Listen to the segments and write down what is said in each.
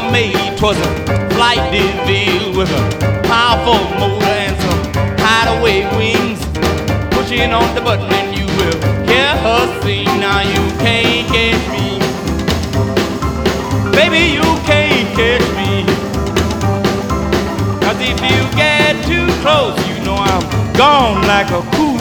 made. 'Twas a flight DeVille with a powerful motor and some hideaway wings. Pushing on the button and you will hear her sing. Now you can't catch me, baby, you can't catch me. 'Cause if you get too close, you know I'm gone like a cool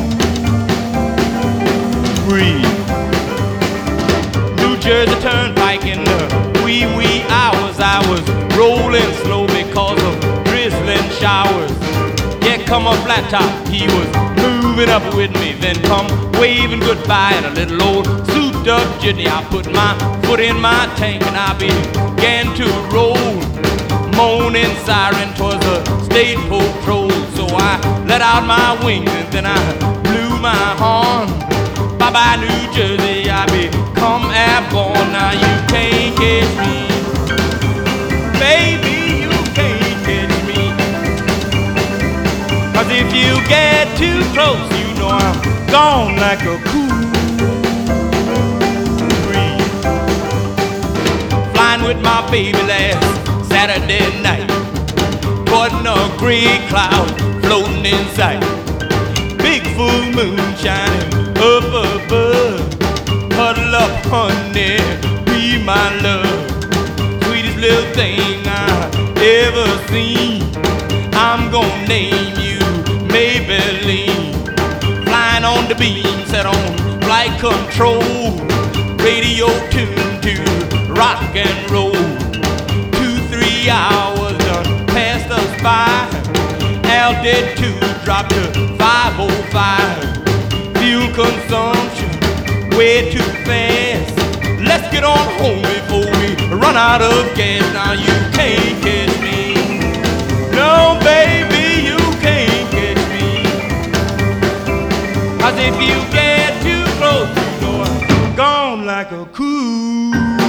breeze. New Jersey Turnpike in the wee hours, I was rolling slow because of drizzling showers. Yeah, come a flat top, he was moving up with me, then come waving goodbye in a little old souped up jitney. I put my foot in my tank and I began to roll. Moaning siren, 'twas a state patrol. So I let out my wings and then I blew my horn. Bye-bye New Jersey, I become airborne. Now you can't catch me, baby, you can't catch me. 'Cause if you get too close, you know I'm gone like a cool breeze. Flying with my baby last Saturday night, wasn't a gray cloud floating in sight. Big full moon shining up above. Huddle up, honey, be my love. Sweetest little thing I ever seen. I'm gonna name you Maybelline. Flying on the beam, set on flight control. Radio tuned to rock and roll. 2-3 hours done passed us by. Altitude dropped to 505. Fuel consumption way too fast. Let's get on home before we run out of gas. Now you can't catch me, no baby, you can't catch me. 'Cause if you get too close, you know I'm gone like a cool